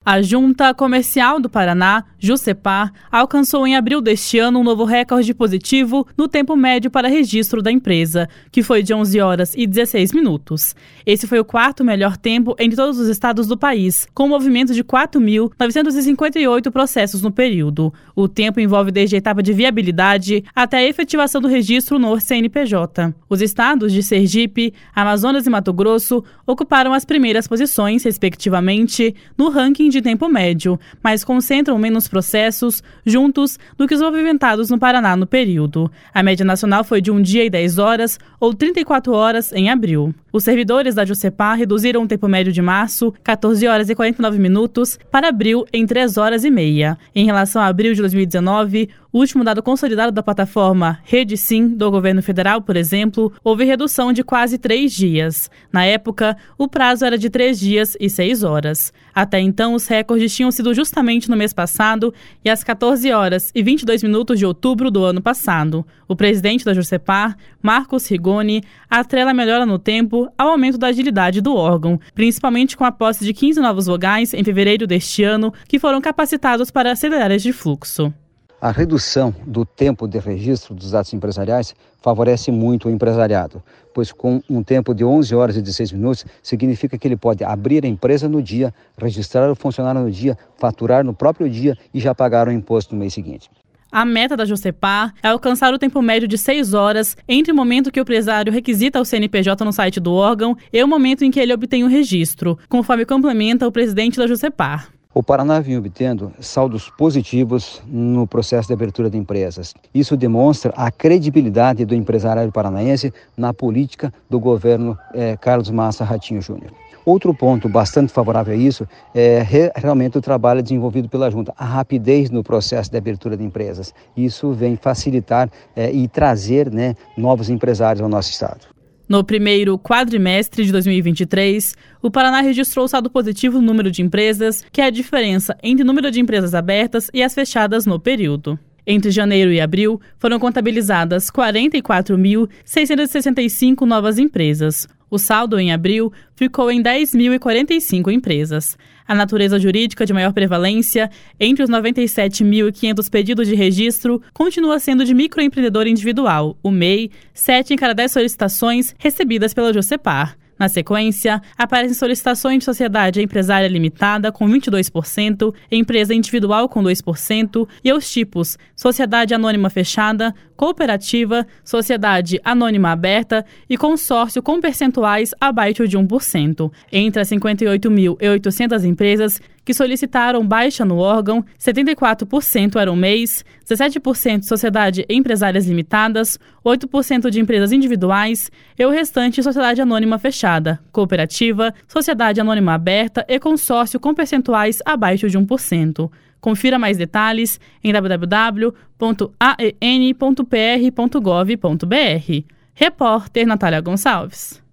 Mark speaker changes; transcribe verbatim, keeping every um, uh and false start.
Speaker 1: A Junta Comercial do Paraná, JUSEPAR, alcançou em abril deste ano um novo recorde positivo no tempo médio para registro da empresa, que foi de onze horas e dezesseis minutos. Esse foi o quarto melhor tempo entre todos os estados do país, com um movimento de quatro mil novecentos e cinquenta e oito processos no período. O tempo envolve desde a etapa de viabilidade até a efetivação do registro no C N P J. Os estados de Sergipe, Amazonas e Mato Grosso ocuparam as primeiras posições, respectivamente, no ranking de de tempo médio, mas concentram menos processos juntos do que os movimentados no Paraná no período. A média nacional foi de um dia e dez horas, ou trinta e quatro horas, em abril. Os servidores da JUSEPAR reduziram o tempo médio de março, quatorze horas e quarenta e nove minutos, para abril, em três horas e meia. Em relação a abril de dois mil e dezenove, o último dado consolidado da plataforma Rede Sim do governo federal, por exemplo, houve redução de quase três dias. Na época, o prazo era de três dias e seis horas. Até então, os recordes tinham sido justamente no mês passado e às quatorze horas e vinte e dois minutos de outubro do ano passado. O presidente da JUSEPAR, Marcos Rigoni, atrela a melhora no tempo ao aumento da agilidade do órgão, principalmente com a posse de quinze novos vogais em fevereiro deste ano, que foram capacitados para acelerar este fluxo.
Speaker 2: A redução do tempo de registro dos atos empresariais favorece muito o empresariado, pois com um tempo de onze horas e dezesseis minutos, significa que ele pode abrir a empresa no dia, registrar o funcionário no dia, faturar no próprio dia e já pagar o imposto no mês seguinte.
Speaker 1: A meta da JUSEPAR é alcançar o tempo médio de seis horas entre o momento que o empresário requisita o C N P J no site do órgão e o momento em que ele obtém o registro, conforme complementa o presidente da JUSEPAR.
Speaker 2: O Paraná vem obtendo saldos positivos no processo de abertura de empresas. Isso demonstra a credibilidade do empresariado paranaense na política do governo eh, Carlos Massa Ratinho Júnior. Outro ponto bastante favorável a isso é re, realmente o trabalho desenvolvido pela Junta, a rapidez no processo de abertura de empresas. Isso vem facilitar eh, e trazer né, novos empresários ao nosso estado.
Speaker 1: No primeiro quadrimestre de dois mil e vinte e três, o Paraná registrou saldo positivo no número de empresas, que é a diferença entre o número de empresas abertas e as fechadas no período. Entre janeiro e abril, foram contabilizadas quarenta e quatro mil seiscentos e sessenta e cinco novas empresas. O saldo em abril ficou em dez mil e quarenta e cinco empresas. A natureza jurídica de maior prevalência, entre os noventa e sete mil e quinhentos pedidos de registro, continua sendo de microempreendedor individual, o M E I, sete em cada dez solicitações recebidas pela JUSEPAR. Na sequência, aparecem solicitações de sociedade empresária limitada, com vinte e dois por cento, empresa individual, com dois por cento, e os tipos sociedade anônima fechada, cooperativa, sociedade anônima aberta e consórcio com percentuais abaixo de um por cento. Entre as cinquenta e oito mil e oitocentas empresas que solicitaram baixa no órgão, setenta e quatro por cento eram M E Is, dezessete por cento sociedade empresárias limitadas, oito por cento de empresas individuais e o restante sociedade anônima fechada, cooperativa, sociedade anônima aberta e consórcio com percentuais abaixo de um por cento. Confira mais detalhes em w w w ponto a e n ponto p r ponto gov ponto b r. Repórter Natália Gonçalves.